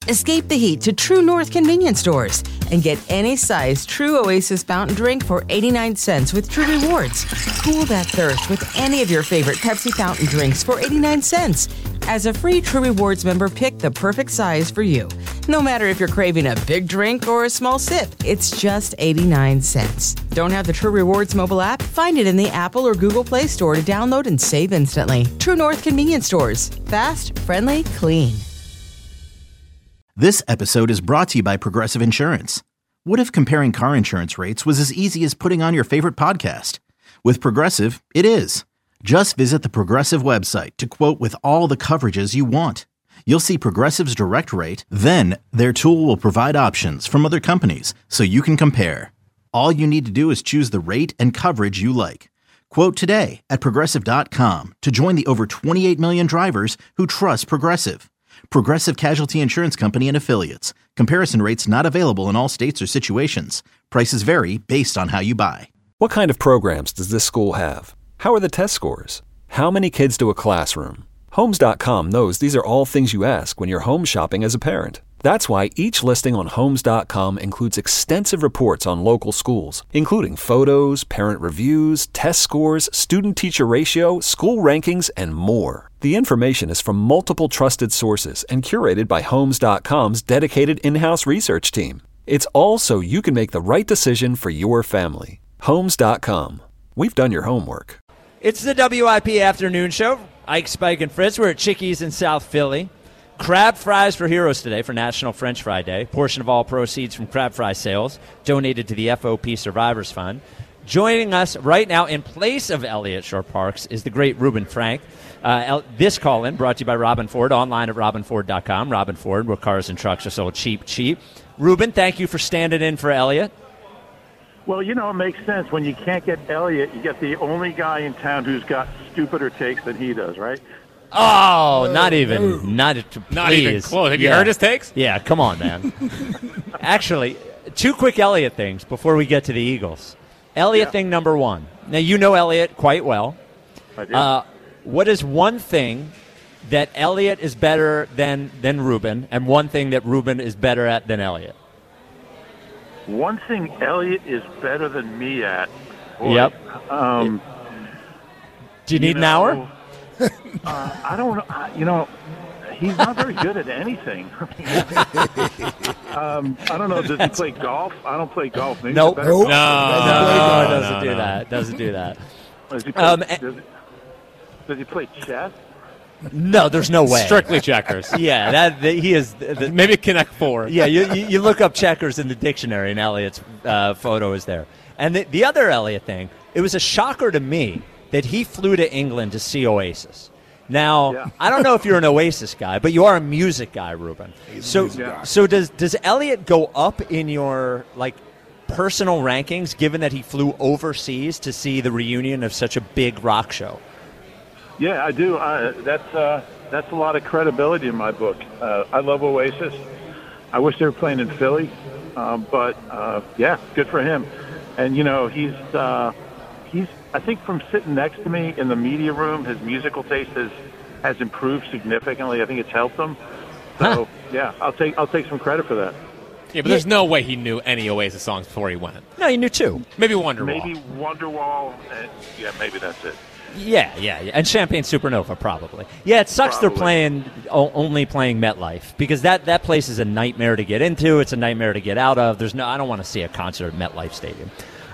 Escape the heat to True North convenience stores and get any size True Oasis fountain drink for 89 cents with True Rewards. Cool that thirst with any of your favorite Pepsi fountain drinks for 89 cents. As a free True Rewards member, pick the perfect size for you. No matter if you're craving a big drink or a small sip, it's just 89 cents. Don't have the True Rewards mobile app? Find it in the Apple or Google Play Store to download and save instantly. True North convenience stores. Fast, friendly, clean. This episode is brought to you by Progressive Insurance. What if comparing car insurance rates was as easy as putting on your favorite podcast? With Progressive, it is. Just visit the Progressive website to quote with all the coverages you want. You'll see Progressive's direct rate, then their tool will provide options from other companies so you can compare. All you need to do is choose the rate and coverage you like. Quote today at Progressive.com to join the over 28 million drivers who trust Progressive. Progressive Casualty Insurance Company and Affiliates. Comparison rates not available in all states or situations. Prices vary based on how you buy. What kind of programs does this school have? How are the test scores? How many kids to a classroom? Homes.com knows these are all things you ask when you're home shopping as a parent. That's why each listing on Homes.com includes extensive reports on local schools, including photos, parent reviews, test scores, student-teacher ratio, school rankings, and more. The information is from multiple trusted sources and curated by Homes.com's dedicated in-house research team. It's all so you can make the right decision for your family. Homes.com. We've done your homework. It's the WIP Afternoon Show. Ike, Spike, and Fritz. We're at Chickies in South Philly. Crab fries for heroes today for National French Fry Day. Portion of all proceeds from crab fry sales donated to the FOP Survivors Fund. Joining us right now in place of Elliott Shore-Parks is the great Reuben Frank. This call-in brought to you by Robin Ford, online at robinford.com. Robin Ford, where cars and trucks are sold cheap, cheap. Reuben, thank you for standing in for Elliott. Well, you know, it makes sense. When you can't get Elliott, you get the only guy in town who's got stupider takes than he does, right? Oh, not even. Not even close. Have you heard his takes? Yeah, come on, man. Actually, two quick Elliott things before we get to the Eagles. Elliott thing number one. Now, you know Elliott quite well. I do. What is one thing that Elliott is better than Reuben, and one thing that Reuben is better at than Elliott? One thing Elliott is better than me at. Boy, yep. Do you need an hour? I don't know. You know, he's not very good at anything. I don't know. Does he play golf? I don't play golf. Maybe nope. No, doesn't do that. Doesn't do that. Does he play chess? No, there's no way. Strictly checkers. Yeah, he is. Maybe Connect Four. Yeah, you look up checkers in the dictionary, and Elliott's photo is there. And the other Elliott thing, it was a shocker to me that he flew to England to see Oasis. Now, I don't know if you're an Oasis guy, but you are a music guy, Reuben. So does Elliott go up in your personal rankings, given that he flew overseas to see the reunion of such a big rock show? Yeah, I do. That's a lot of credibility in my book. I love Oasis. I wish they were playing in Philly, but good for him. And you know, he's. I think from sitting next to me in the media room, his musical taste has improved significantly. I think it's helped him. So I'll take some credit for that. Yeah, but there's no way he knew any Oasis songs before he went. No, he knew two. Maybe Wonderwall. Maybe Wonderwall. Maybe that's it. Yeah, and Champagne Supernova probably. Yeah, it sucks Probably. They're only playing MetLife because that place is a nightmare to get into. It's a nightmare to get out of. I don't want to see a concert at MetLife Stadium.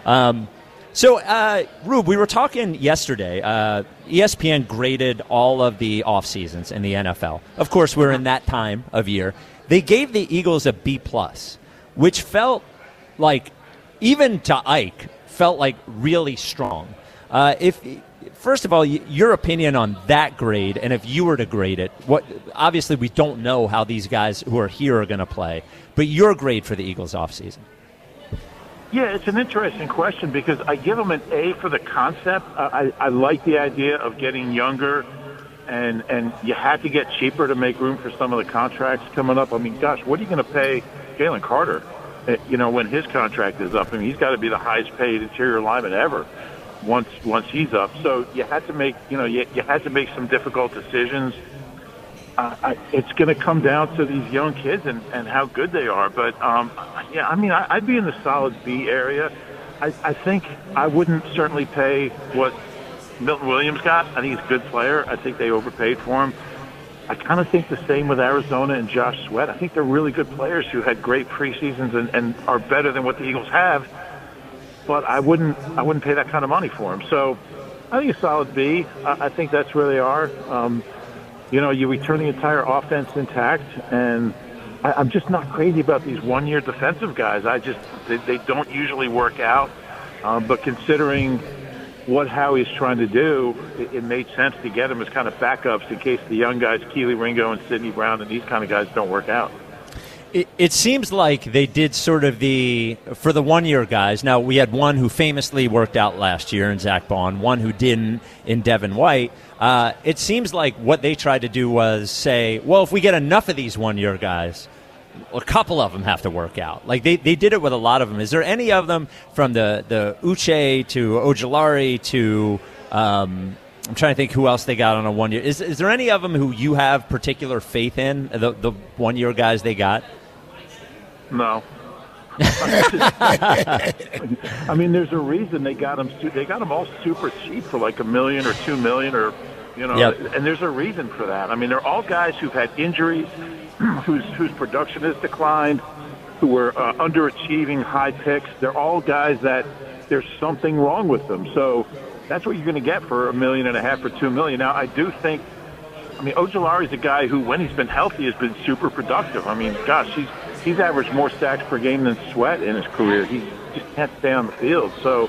Rube, we were talking yesterday. ESPN graded all of the off seasons in the NFL. Of course, we're in that time of year. They gave the Eagles a B+, which felt like, even to Ike, felt like really strong. First of all, your opinion on that grade, and if you were to grade it, obviously we don't know how these guys who are here are going to play, but your grade for the Eagles offseason. Yeah, it's an interesting question because I give them an A for the concept. I like the idea of getting younger, and you had to get cheaper to make room for some of the contracts coming up. I mean, gosh, what are you going to pay Jalen Carter, when his contract is up? I mean, he's got to be the highest paid interior lineman ever once he's up. So you had to make, you had to make some difficult decisions. it's going to come down to these young kids and how good they are. But, yeah, I mean, I'd be in the solid B area. I think I wouldn't certainly pay what Milton Williams got. I think he's a good player. I think they overpaid for him. I kind of think the same with Arizona and Josh Sweat. I think they're really good players who had great preseasons and are better than what the Eagles have. But I wouldn't pay that kind of money for them. So I think a solid B. I think that's where they are. You return the entire offense intact, and I'm just not crazy about these one-year defensive guys. They don't usually work out. But considering what Howie's trying to do, it made sense to get them as kind of backups in case the young guys, Keely Ringo and Sidney Brown, and these kind of guys don't work out. It seems like they did sort of for the one-year guys. Now, we had one who famously worked out last year in Zach Bond, one who didn't in Devin White. It seems like what they tried to do was say, well, if we get enough of these one-year guys, a couple of them have to work out. Like they did it with a lot of them. Is there any of them from the Uche to Ojulari to I'm trying to think who else they got on a 1 year. Is there any of them who you have particular faith in, the 1 year guys they got? No. I mean, there's a reason they got them. They got them all super cheap for like $1 million or $2 million, or Yep. And there's a reason for that. I mean, they're all guys who've had injuries, whose production has declined, who were underachieving high picks. They're all guys that there's something wrong with them. So that's what you're going to get for $1.5 million or $2 million. Now, I do think. I mean, Ojulari's a guy who, when he's been healthy, has been super productive. I mean, gosh, he's averaged more sacks per game than Sweat in his career. He just can't stay on the field. So,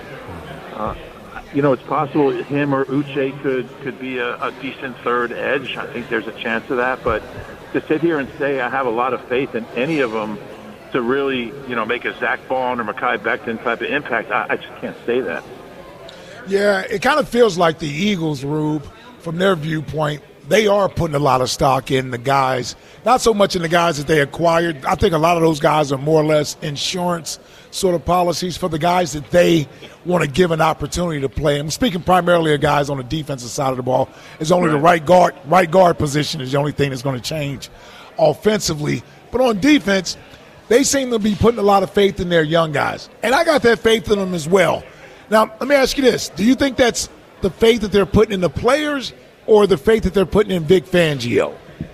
it's possible him or Uche could be a decent third edge. I think there's a chance of that. But to sit here and say I have a lot of faith in any of them to really, make a Zach Bond or Mekhi Becton type of impact, I just can't say that. Yeah, it kind of feels like the Eagles, Rube, from their viewpoint, they are putting a lot of stock in the guys, not so much in the guys that they acquired. I think a lot of those guys are more or less insurance sort of policies for the guys that they want to give an opportunity to play. I'm speaking primarily of guys on the defensive side of the ball. It's only the right guard position is the only thing that's going to change offensively. But on defense, they seem to be putting a lot of faith in their young guys. And I got that faith in them as well. Now, let me ask you this. Do you think that's the faith that they're putting in the players or the faith that they're putting in Vic Fangio?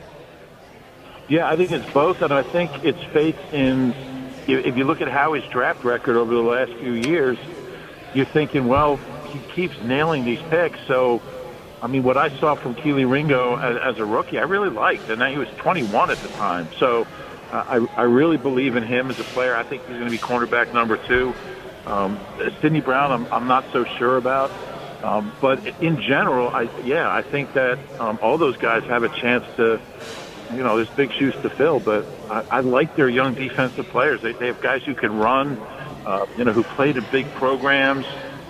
Yeah, I think it's both, and I think it's faith in – if you look at Howie's draft record over the last few years, you're thinking, well, he keeps nailing these picks. So, I mean, what I saw from Keely Ringo as a rookie, I really liked, and he was 21 at the time. So I really believe in him as a player. I think he's going to be cornerback number 2. Sidney Brown, I'm not so sure about. But in general, I think that all those guys have a chance to, there's big shoes to fill. But I like their young defensive players. They have guys who can run, who played in big programs,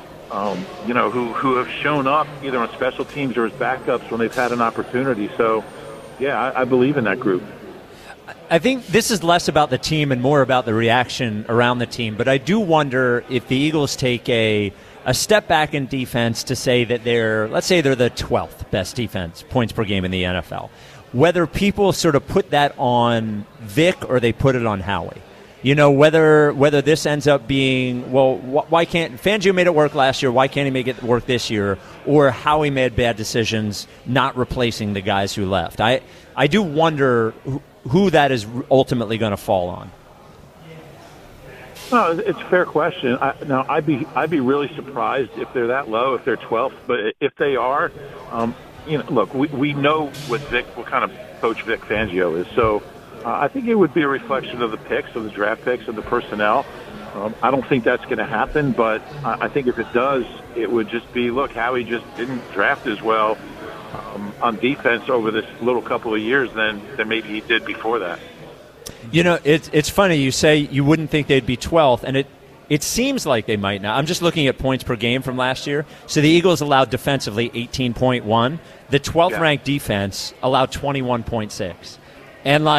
who have shown up either on special teams or as backups when they've had an opportunity. So, yeah, I believe in that group. I think this is less about the team and more about the reaction around the team. But I do wonder if the Eagles take a step back in defense to say that let's say they're the 12th best defense, points per game in the NFL. Whether people sort of put that on Vic or they put it on Howie. Whether this ends up being, well, why can't Fangio made it work last year, why can't he make it work this year? Or Howie made bad decisions not replacing the guys who left. I do wonder who that is ultimately going to fall on. No, it's a fair question. I'd be really surprised if they're that low, if they're 12th. But if they are, look, we know what kind of coach Vic Fangio is. So I think it would be a reflection of the picks, of the draft picks, of the personnel. I don't think that's going to happen, but I think if it does, it would just be, look, Howie just didn't draft as well on defense over this little couple of years than maybe he did before that. It's funny. You say you wouldn't think they'd be 12th, and it seems like they might now. I'm just looking at points per game from last year. So the Eagles allowed defensively 18.1. The 12th ranked defense allowed 21.6. And,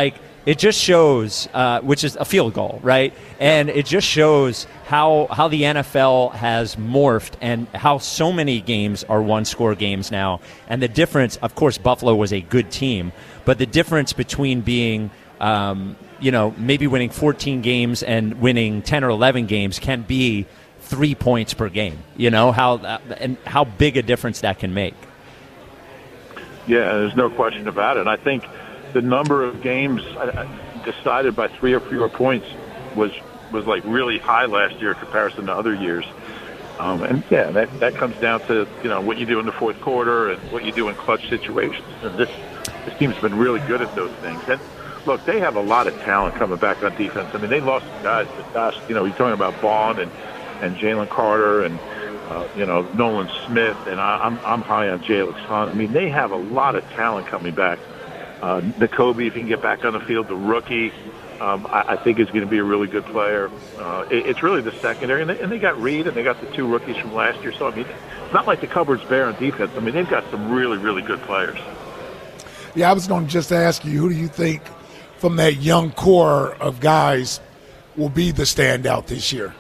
it just shows, which is a field goal, right? And it just shows how the NFL has morphed and how so many games are one-score games now. And the difference, of course, Buffalo was a good team, but the difference between being, maybe winning 14 games and winning 10 or 11 games can be 3 points per game. How big a difference that can make. Yeah, there's no question about it. I think the number of games decided by 3 or fewer points was like really high last year in comparison to other years. That comes down to what you do in the fourth quarter and what you do in clutch situations. And this team's been really good at those things. And look, they have a lot of talent coming back on defense. I mean, they lost some guys, but gosh, you're talking about Vaughn and Jalen Carter and Nolan Smith, and I'm high on Jalen Hunt. I mean, they have a lot of talent coming back. Nakobe, if he can get back on the field, the rookie, I think is going to be a really good player. It's really the secondary, and they got Reed, and they got the 2 rookies from last year. So, I mean, it's not like the cupboard's bare on defense. I mean, they've got some really, really good players. Yeah, I was going to just ask you, who do you think from that young core of guys will be the standout this year?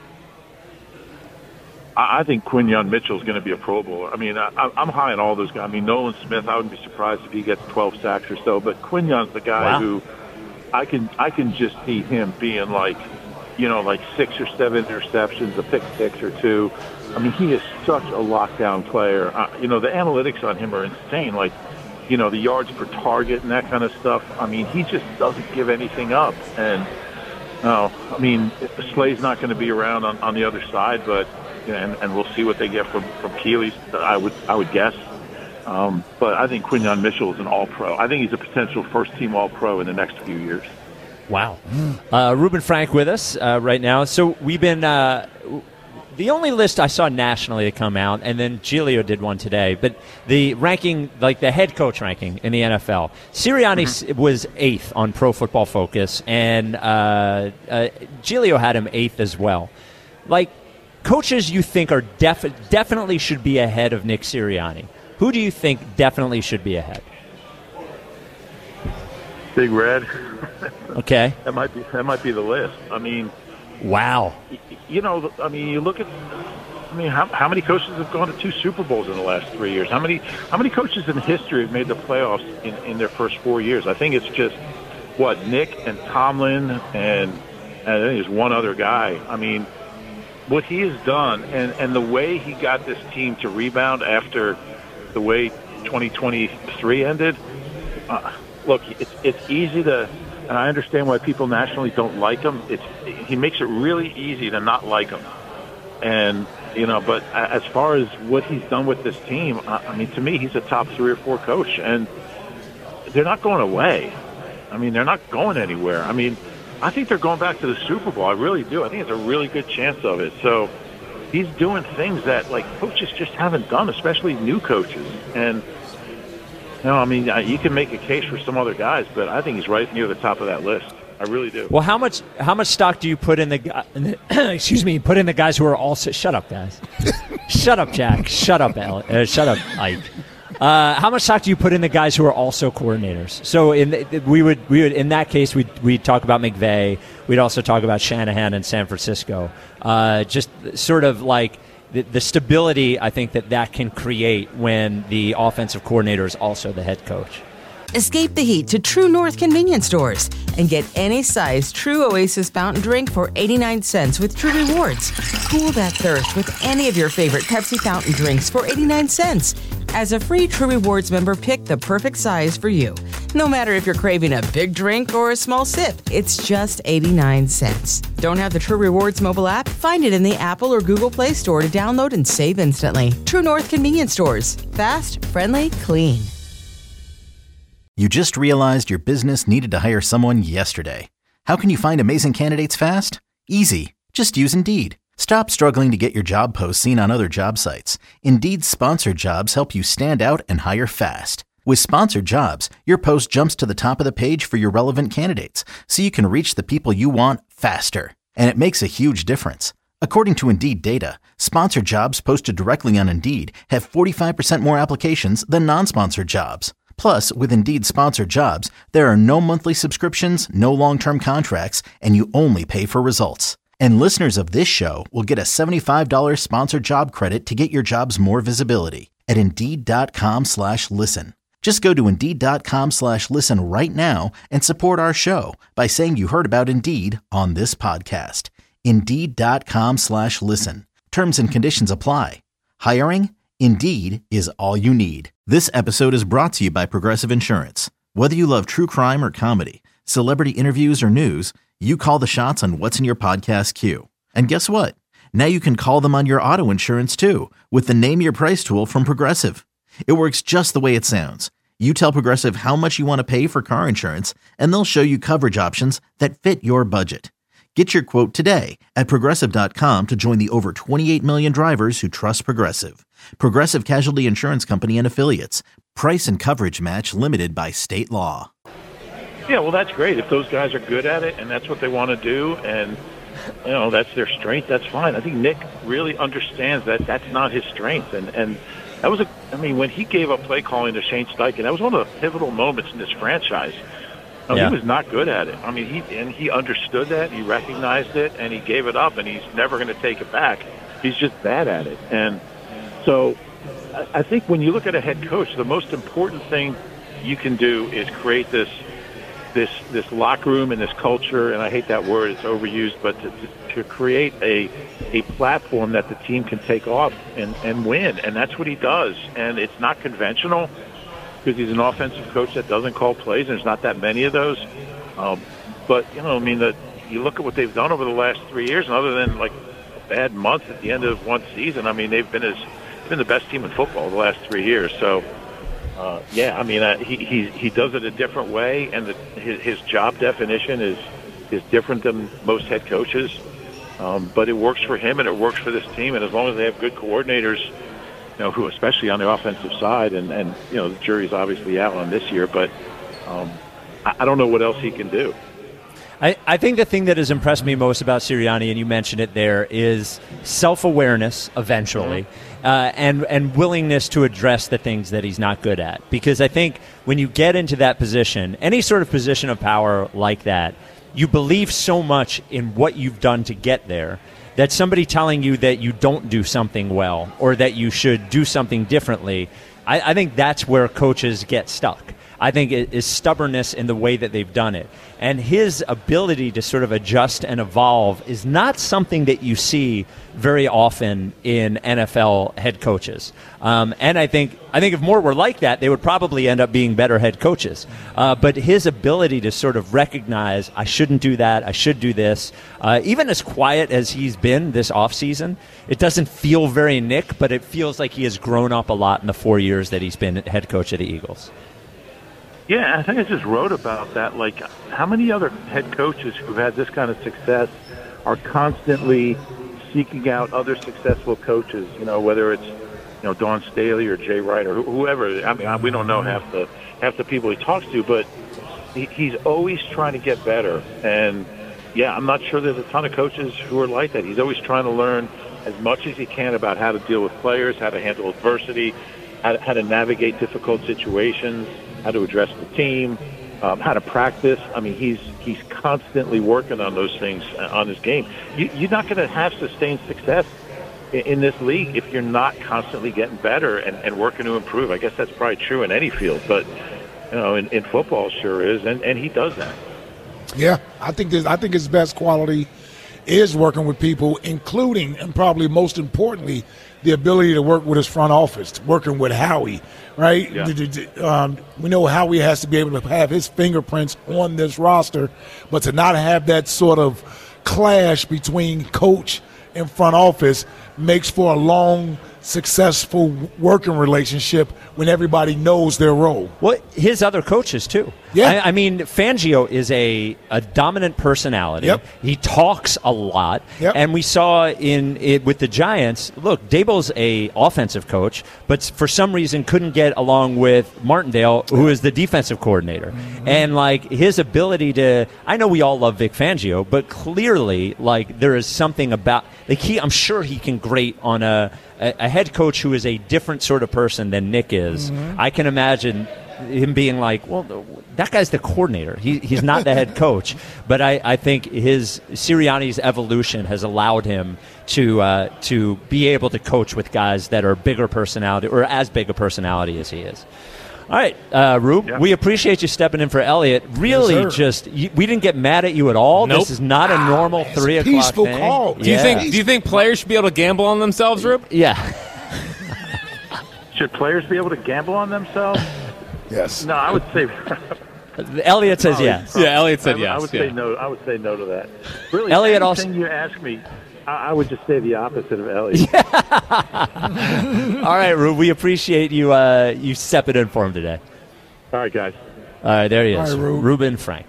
I think Quinyon Mitchell is going to be a Pro Bowler. I mean, I'm high on all those guys. I mean, Nolan Smith, I wouldn't be surprised if he gets 12 sacks or so. But Quinyon's the guy who I can just see him being like 6 or 7 interceptions, a pick 6 or 2. I mean, he is such a lockdown player. The analytics on him are insane. Like, the yards per target and that kind of stuff. I mean, he just doesn't give anything up. And Slay's not going to be around on the other side, but. And we'll see what they get from Keeley, I would guess. But I think Quinyon Mitchell is an All-Pro. I think he's a potential first-team All-Pro in the next few years. Wow. Reuben Frank with us right now. So we've been the only list I saw nationally to come out, and then Giglio did one today, but the ranking, like the head coach ranking in the NFL, Sirianni was 8th on Pro Football Focus, and Giglio had him 8th as well. Like, coaches you think are definitely should be ahead of Nick Sirianni. Who do you think definitely should be ahead? Big Red. Okay. That might be the list. I mean, wow. You look at how many coaches have gone to 2 Super Bowls in the last 3 years? How many coaches in history have made the playoffs in their first 4 years? I think it's just Nick and Tomlin and I think there's one other guy. I mean, what he has done and the way he got this team to rebound after the way 2023 ended, look, it's easy to, and I understand why people nationally don't like him. He makes it really easy to not like him. And, but as far as what he's done with this team, I mean, to me, he's a top 3 or 4 coach, and they're not going away. I mean, they're not going anywhere. I mean, I think they're going back to the Super Bowl. I really do. I think it's a really good chance of it. So he's doing things that, coaches just haven't done, especially new coaches. And, you can make a case for some other guys, but I think he's right near the top of that list. I really do. Well, how much stock do you put in the excuse me, put in the guys who are also – shut up, guys. Shut up, Jack. Shut up, shut up, Ike. How much stock do you put in the guys who are also coordinators? So we would in that case we'd talk about McVay. We'd also talk about Shanahan in San Francisco. Just sort of like the stability I think that can create when the offensive coordinator is also the head coach. Escape the heat to True North convenience stores and get any size True Oasis fountain drink for 89 cents with True Rewards. Cool that thirst with any of your favorite Pepsi fountain drinks for 89 cents. As a free True Rewards member, pick the perfect size for you. No matter if you're craving a big drink or a small sip, it's just 89 cents. Don't have the True Rewards mobile app? Find it in the Apple or Google Play Store to download and save instantly. True North convenience stores. Fast, friendly, clean. You just realized your business needed to hire someone yesterday. How can you find amazing candidates fast? Easy. Just use Indeed. Stop struggling to get your job posts seen on other job sites. Indeed's sponsored jobs help you stand out and hire fast. With sponsored jobs, your post jumps to the top of the page for your relevant candidates, so you can reach the people you want faster. And it makes a huge difference. According to Indeed data, sponsored jobs posted directly on Indeed have 45% more applications than non-sponsored jobs. Plus, with Indeed Sponsored Jobs, there are no monthly subscriptions, no long-term contracts, and you only pay for results. And listeners of this show will get a $75 sponsored job credit to get your jobs more visibility at Indeed.com/listen. Just go to Indeed.com/listen right now and support our show by saying you heard about Indeed on this podcast. Indeed.com/listen. Terms and conditions apply. Hiring? Indeed is all you need. This episode is brought to you by Progressive Insurance. Whether you love true crime or comedy, celebrity interviews or news, you call the shots on what's in your podcast queue. And guess what? Now you can call them on your auto insurance too with the Name Your Price tool from Progressive. It works just the way it sounds. You tell Progressive how much you want to pay for car insurance, and they'll show you coverage options that fit your budget. Get your quote today at Progressive.com to join the over 28 million drivers who trust Progressive. Progressive Casualty Insurance Company and Affiliates. Price and coverage match limited by state law. Yeah, well, that's great. If those guys are good at it and that's what they want to do and, that's their strength, that's fine. I think Nick really understands that that's not his strength. And that was when he gave up play calling to Shane Steichen, that was one of the pivotal moments in this franchise. He was not good at it. He understood that, he recognized it, and he gave it up, and he's never going to take it back. He's just bad at it. And so I think when you look at a head coach, the most important thing you can do is create this locker room and this culture, and I hate that word, it's overused, but to create a platform that the team can take off and win, and that's what he does. And it's not conventional, because he's an offensive coach that doesn't call plays, and there's not that many of those. But, you look at what they've done over the last 3 years, and other than, a bad month at the end of one season, they've been the best team in football the last 3 years. So, he does it a different way, and his job definition is different than most head coaches. But it works for him, and it works for this team, and as long as they have good coordinators, who especially on the offensive side, and the jury's obviously out on this year, but I don't know what else he can do. I think the thing that has impressed me most about Sirianni, and you mentioned it there, is self-awareness eventually, and willingness to address the things that he's not good at. Because I think when you get into that position, any sort of position of power like that, you believe so much in what you've done to get there that somebody telling you that you don't do something well or that you should do something differently, I think that's where coaches get stuck. I think it is stubbornness in the way that they've done it. And his ability to sort of adjust and evolve is not something that you see very often in NFL head coaches. And I think if more were like that, they would probably end up being better head coaches. But his ability to sort of recognize, I shouldn't do that, I should do this, even as quiet as he's been this offseason, it doesn't feel very Nick, but it feels like he has grown up a lot in the 4 years that he's been head coach of the Eagles. Yeah, I think I just wrote about that. How many other head coaches who've had this kind of success are constantly seeking out other successful coaches, whether it's, Dawn Staley or Jay Wright or whoever. We don't know half the people he talks to, but he's always trying to get better. And, I'm not sure there's a ton of coaches who are like that. He's always trying to learn as much as he can about how to deal with players, how to handle adversity, how to navigate difficult situations, how to address the team, how to practice. He's constantly working on those things on his game. You're not going to have sustained success in this league if you're not constantly getting better and working to improve. I guess that's probably true in any field, but in football, sure is, and he does that. Yeah, I think his best quality is working with people, including and probably most importantly, the ability to work with his front office, working with Howie, right? Yeah. We know Howie has to be able to have his fingerprints on this roster, but to not have that sort of clash between coach and front office makes for a long, successful working relationship when everybody knows their role. Well, his other coaches, too. Yeah. Fangio is a dominant personality. Yep. He talks a lot. Yep. And we saw with the Giants, look, Daboll's a offensive coach, but for some reason couldn't get along with Martindale, who is the defensive coordinator. Mm-hmm. And, his ability to – I know we all love Vic Fangio, but clearly, there is something about – I'm sure he can grate on a head coach who is a different sort of person than Nick is. Mm-hmm. I can imagine him being like, well, that guy's the coordinator. He's not the head coach. But I think Sirianni's evolution has allowed him to be able to coach with guys that are bigger personality or as big a personality as he is. All right, Rube, we appreciate you stepping in for Elliot. Really, we didn't get mad at you at all. Nope. This is not a normal 3 o'clock peaceful thing. call. Do you think players should be able to gamble on themselves, Rube? Yeah. Should players be able to gamble on themselves? Yes. No, I would say. Elliot says yes. Yeah, Elliot said yes. I would say no. I would say no to that. Really, Elliot anything also. you ask me, I would just say the opposite of Elliot. All right, Rube, we appreciate you stepping in for him today. All right, guys. All right, there he is, All right, Rube. Ruben Frank.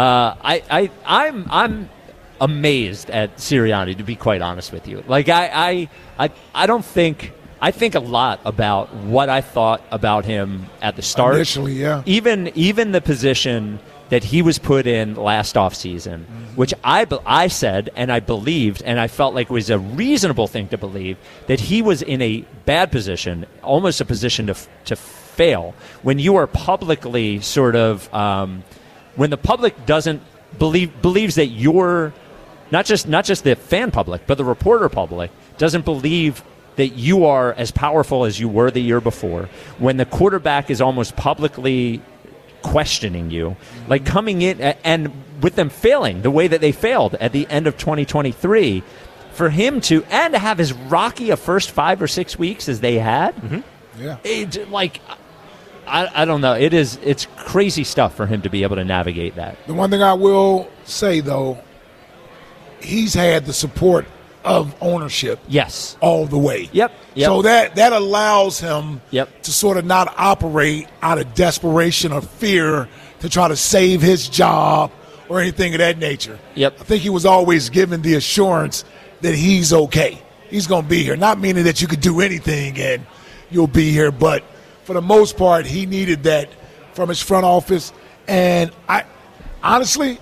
I'm amazed at Sirianni, to be quite honest with you. Like I don't think. I think a lot about what I thought about him at the start. Initially, yeah. Even the position that he was put in last offseason, which I said and I believed and I felt like it was a reasonable thing to believe, that he was in a bad position, almost a position to fail. When you are publicly sort of when the public doesn't believes that you're not just the fan public, but the reporter public doesn't believe that you are as powerful as you were the year before, when the quarterback is almost publicly questioning you, like coming in and with them failing the way that they failed at the end of 2023, for him to have as rocky a first 5 or 6 weeks as they had, I don't know. It's crazy stuff for him to be able to navigate that. The one thing I will say, though, he's had the support of ownership all the way. Yep. So that allows him to sort of not operate out of desperation or fear to try to save his job or anything of that nature. I think he was always given the assurance that he's okay. He's going to be here. Not meaning that you could do anything and you'll be here, but for the most part, he needed that from his front office. And I honestly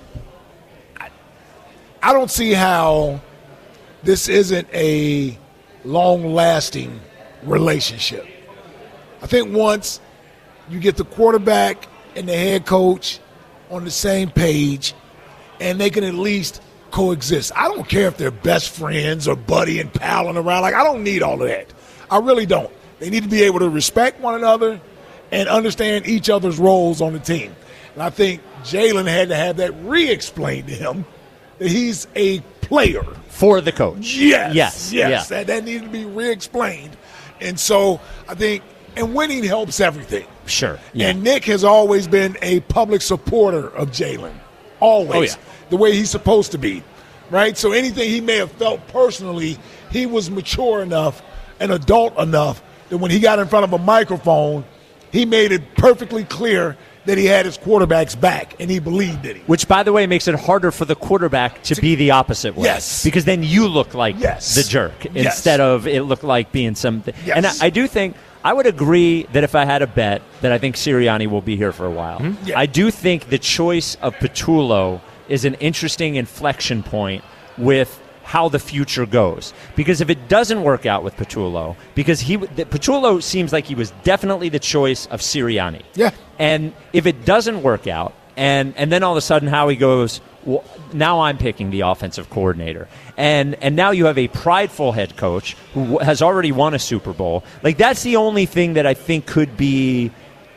don't see how this isn't a long-lasting relationship. I think once you get the quarterback and the head coach on the same page and they can at least coexist. I don't care if they're best friends or buddy and palling around. Like, I don't need all of that. I really don't. They need to be able to respect one another and understand each other's roles on the team. And I think Jalen had to have that re-explained to him, that he's a player. For the coach. Yes. Yeah. That needed to be re-explained. And so I think, and winning helps everything. Sure. Yeah. And Nick has always been a public supporter of Jalen. Always. The way he's supposed to be. Right? So anything he may have felt personally, he was mature enough and adult enough that when he got in front of a microphone, he made it perfectly clear that he had his quarterback's back, and he believed in him. Which, by the way, makes it harder for the quarterback to be the opposite way. Yes. Because then you look like the jerk instead of it look like being something. Yes. And I do think, I would agree that if I had a bet, that I think Sirianni will be here for a while. Mm-hmm. Yeah. I do think the choice of Petrullo is an interesting inflection point with how the future goes. Because if it doesn't work out with Petrullo, because Petrullo seems like he was definitely the choice of Sirianni. Yeah. And if it doesn't work out, and then all of a sudden Howie goes, well, now I'm picking the offensive coordinator. And now you have a prideful head coach who has already won a Super Bowl. Like, that's the only thing that I think would be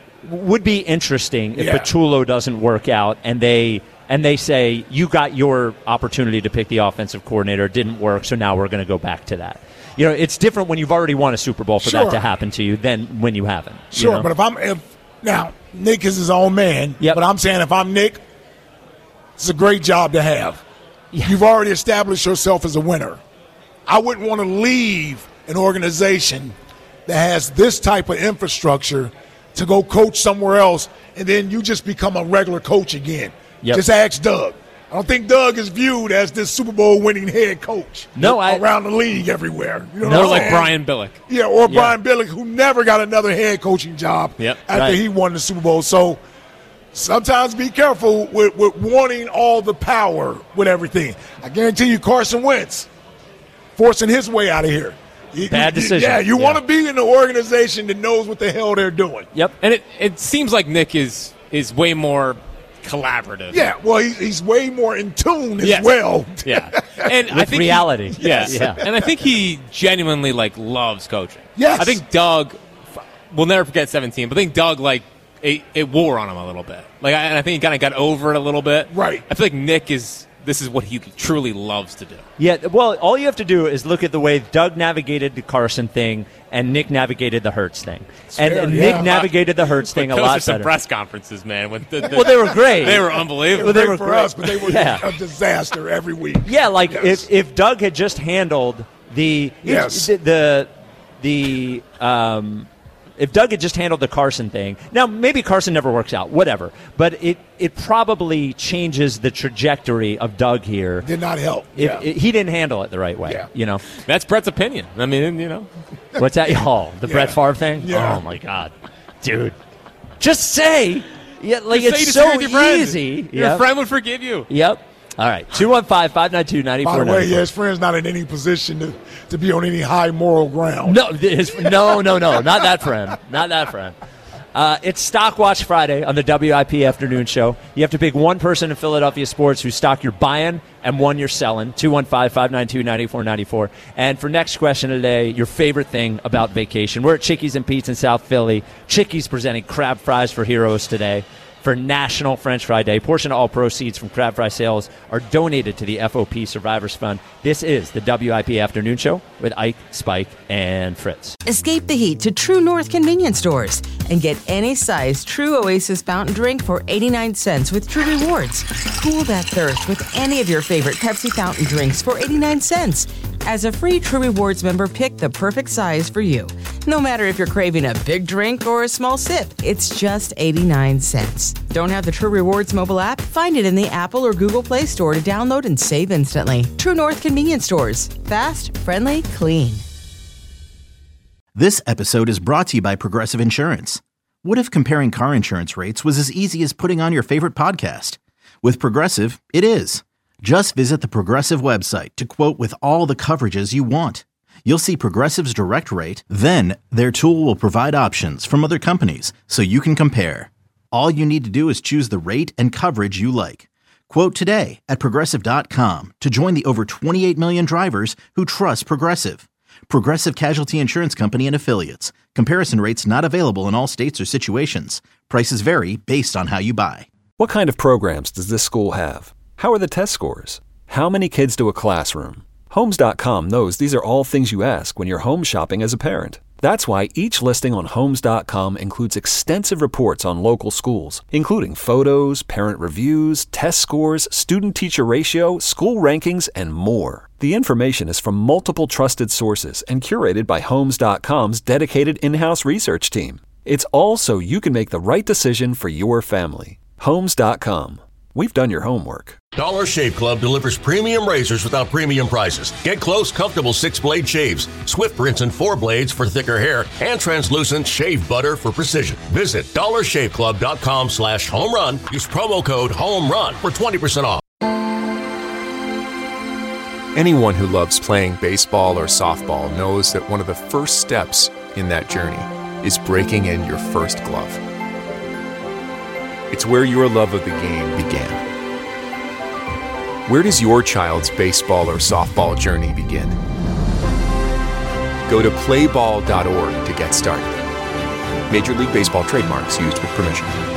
interesting if Petrullo doesn't work out and they say, you got your opportunity to pick the offensive coordinator, it didn't work, so now we're going to go back to that. You know, it's different when you've already won a Super Bowl for that to happen to you than when you haven't. Sure, you know? But now, Nick is his own man, but I'm saying if I'm Nick, it's a great job to have. Yeah. You've already established yourself as a winner. I wouldn't want to leave an organization that has this type of infrastructure to go coach somewhere else, and then you just become a regular coach again. Yep. Just ask Doug. I don't think Doug is viewed as this Super Bowl winning head coach around the league everywhere. You know like Brian Billick. Yeah, or Brian Billick, who never got another head coaching job after he won the Super Bowl. So sometimes be careful with wanting all the power with everything. I guarantee you Carson Wentz forcing his way out of here. Bad decision. Yeah, you want to be in an organization that knows what the hell they're doing. Yep. And it seems like Nick is way more collaborative. Yeah, well, he's way more in tune as Yes. well. Yeah. And With I think reality. Yes. Yeah. And I think he genuinely, loves coaching. Yes. I think Doug, we'll never forget 17, but I think Doug, it wore on him a little bit. And I think he kind of got over it a little bit. Right. I feel like Nick this is what he truly loves to do. Yeah, well, all you have to do is look at the way Doug navigated the Carson thing and Nick navigated the Hurts thing. And Nick navigated the Hurts thing a lot Those are better. some press conferences, man. Well, they were great. They were unbelievable. They Great were for great. us, but they were Yeah. a disaster every week. Yeah, Yes. if Doug had just handled if Doug had just handled the Carson thing, now maybe Carson never works out, whatever, but it probably changes the trajectory of Doug here. Did not help. He didn't handle it the right way. Yeah. That's Brett's opinion. I mean, What's that? Oh, the Brett Favre thing? Yeah. Oh, my God. Dude. Just say. Yeah, Just say you it's disagree so with your friend. easy. Your friend would forgive you. Yep. All right. 215-592-9494. By the way, his friend's not in any position to be on any high moral ground. No, no, not that friend. Not that friend. It's Stock Watch Friday on the WIP Afternoon Show. You have to pick one person in Philadelphia sports whose stock you're buying and one you're selling. 215-592-9494. And for next question today, your favorite thing about vacation. We're at Chickies and Pete's in South Philly. Chickies presenting crab fries for heroes today for National French Fry Day. Portion of all proceeds from crab fry sales are donated to the FOP Survivors Fund. This is the WIP Afternoon Show with Ike, Spike, and Fritz. Escape the heat to True North convenience stores and get any size True Oasis fountain drink for 89 cents with True Rewards. Cool that thirst with any of your favorite Pepsi fountain drinks for 89 cents. As a free True Rewards member, pick the perfect size for you. No matter if you're craving a big drink or a small sip, it's just 89 cents. Don't have the True Rewards mobile app? Find it in the Apple or Google Play Store to download and save instantly. True North convenience stores. Fast, friendly, clean. This episode is brought to you by Progressive Insurance. What if comparing car insurance rates was as easy as putting on your favorite podcast? With Progressive, it is. Just visit the Progressive website to quote with all the coverages you want. You'll see Progressive's direct rate, then their tool will provide options from other companies so you can compare. All you need to do is choose the rate and coverage you like. Quote today at Progressive.com to join the over 28 million drivers who trust Progressive. Progressive Casualty Insurance Company and Affiliates. Comparison rates not available in all states or situations. Prices vary based on how you buy. What kind of programs does this school have? How are the test scores? How many kids do a classroom? Homes.com knows these are all things you ask when you're home shopping as a parent. That's why each listing on Homes.com includes extensive reports on local schools, including photos, parent reviews, test scores, student-teacher ratio, school rankings, and more. The information is from multiple trusted sources and curated by Homes.com's dedicated in-house research team. It's all so you can make the right decision for your family. Homes.com. We've done your homework. Dollar Shave Club delivers premium razors without premium prices. Get close, comfortable 6-blade shaves, swift rinse and 4 blades for thicker hair, and translucent shave butter for precision. Visit dollarshaveclub.com/home-run. Use promo code HOME-RUN for 20% off. Anyone who loves playing baseball or softball knows that one of the first steps in that journey is breaking in your first glove. It's where your love of the game began. Where does your child's baseball or softball journey begin? Go to playball.org to get started. Major League Baseball trademarks used with permission.